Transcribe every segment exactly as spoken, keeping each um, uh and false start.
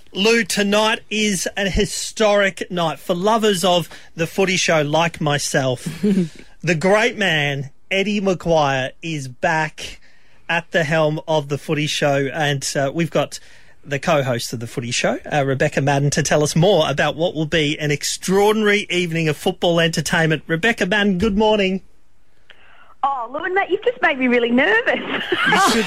Lou, tonight is a historic night for lovers of the footy show like myself. The great man, Eddie McGuire, is back at the helm of the footy show, and uh, we've got the co-host of the footy show, uh, Rebecca Madden, to tell us more about what will be an extraordinary evening of football entertainment. Rebecca Madden, good morning. Oh, Lou and Matt, you've just made me really nervous. You should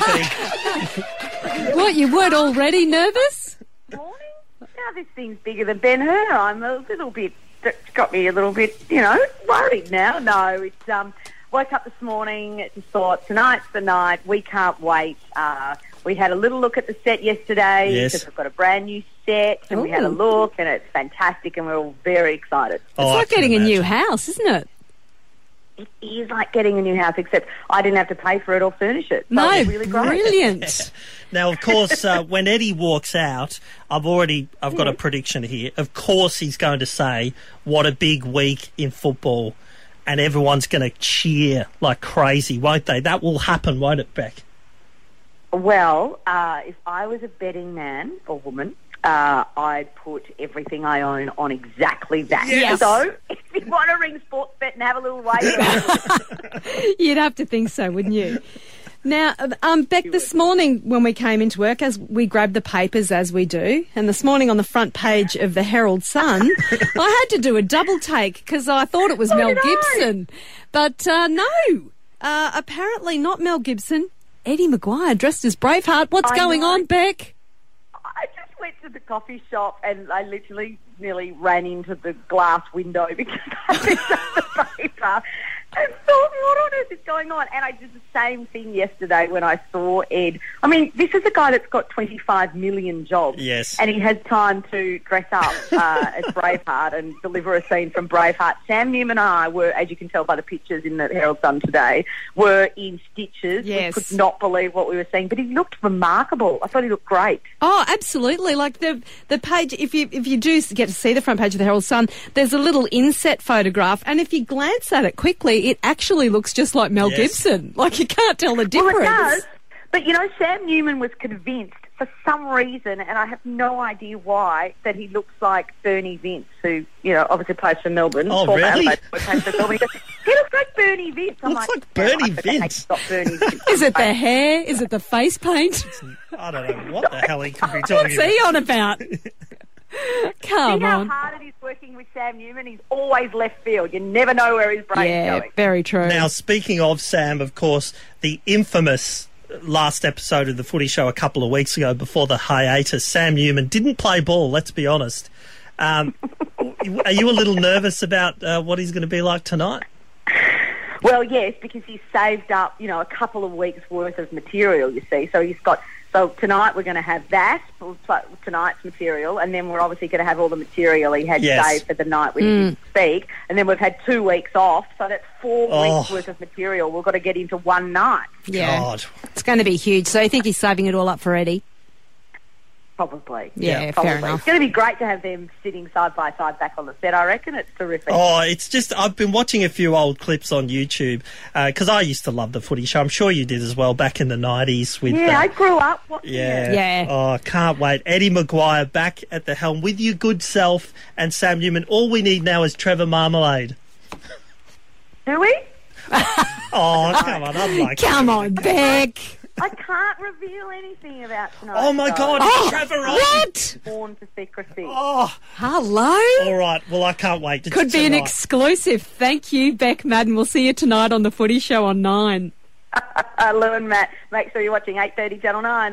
be. What, you weren't already nervous? Morning. Now this thing's bigger than Ben Hur. I'm a little bit, it's got me a little bit, you know, worried now. No, it's, um, woke up this morning, just thought, tonight's the night, we can't wait. Uh, we had a little look at the set yesterday, Yes. because we've got a brand new set, and we had a Ooh. look, and it's fantastic, and we're all very excited. Oh, It's I like can getting a new imagine. house, isn't it? It is like getting a new house, except I didn't have to pay for it or furnish it. So No, it was really great. brilliant. Now, of course, uh, when Eddie walks out, I've already, I've got a prediction here. Of course, he's going to say, "What a big week in football," and everyone's going to cheer like crazy, won't they? That will happen, won't it, Beck? Well, uh, if I was a betting man or woman, uh, I'd put everything I own on exactly that. Yes. So, if you want to ring Sportsbet and have a little wait, You'd have to think so, wouldn't you? Now, um, Beck, this morning when we came into work, as we grabbed the papers as we do, and this morning on the front page of the Herald Sun, I had to do a double take because I thought it was Oh, Mel no. Gibson. But uh, no, uh, apparently not Mel Gibson. Eddie McGuire dressed as Braveheart. What's I going know. on, Beck? I just went to the coffee shop and I literally nearly ran into the glass window because I picked up the paper and thought, what on earth is going on? And I did the same thing yesterday when I saw Ed. I mean, this is a guy that's got twenty-five million jobs. Yes. And he has time to dress up uh, as Braveheart and deliver a scene from Braveheart. Sam Newman and I were, as you can tell by the pictures in the Herald Sun today, were in stitches. Yes. We could not believe what we were seeing, but he looked remarkable. I thought he looked great. Oh, absolutely. Like the the page, if you if you do get to see the front page of the Herald Sun, there's a little inset photograph, and if you glance at it quickly, it actually looks just like Mel Yes. Gibson. Like you can't tell the difference. Well, it does. But, you know, Sam Newman was convinced for some reason, and I have no idea why, that he looks like Bernie Vince, who, you know, obviously plays for Melbourne. Oh, Former really? Adelaide player, plays for Melbourne. He, goes, he looks like Bernie Vince. I'm Looks like "Yeah, Bernie I bet they Vince." stop Bernie Vince. Is it the hair? Is it the face paint? I don't know what the hell he could be What's talking he about. on about? Come See how on. hard it is working with Sam Newman? He's always left field. You never know where his brain's Yeah, going. very true. Now, speaking of Sam, of course, the infamous last episode of the footy show a couple of weeks ago before the hiatus, Sam Newman didn't play ball, let's be honest. Um, are you a little nervous about uh, what he's going to be like tonight? Well, yes, because he's saved up, you know, a couple of weeks' worth of material, you see. So he's got... So tonight we're going to have that, tonight's material, and then we're obviously going to have all the material he had Yes. saved for the night when he didn't speak. And then we've had two weeks off, so that's four Oh. weeks' worth of material we've got to get into one night. Yeah. God. It's going to be huge. So I think he's saving it all up for Eddie. Probably. Yeah, Probably. fair enough. It's going to be great to have them sitting side by side back on the set, I reckon. It's terrific. Oh, it's just, I've been watching a few old clips on YouTube because I used to love the footy show. I'm sure you did as well back in the nineties. With, yeah, uh, I grew up watching Yeah. it. Yeah. Oh, can't wait. Eddie McGuire back at the helm with your good self and Sam Newman. All we need now is Trevor Marmalade. Do we? Oh, come on. I'd like Come on, Beck. I can't reveal anything about tonight. Oh, my so God. Oh, Trevor on. what? Born to secrecy. Oh, Hello? all right. Well, I can't wait. It's Could be an tonight. exclusive. Thank you, Beck Madden. We'll see you tonight on the Footy Show on nine. Uh, Lou and Matt, make sure you're watching eight thirty Channel nine.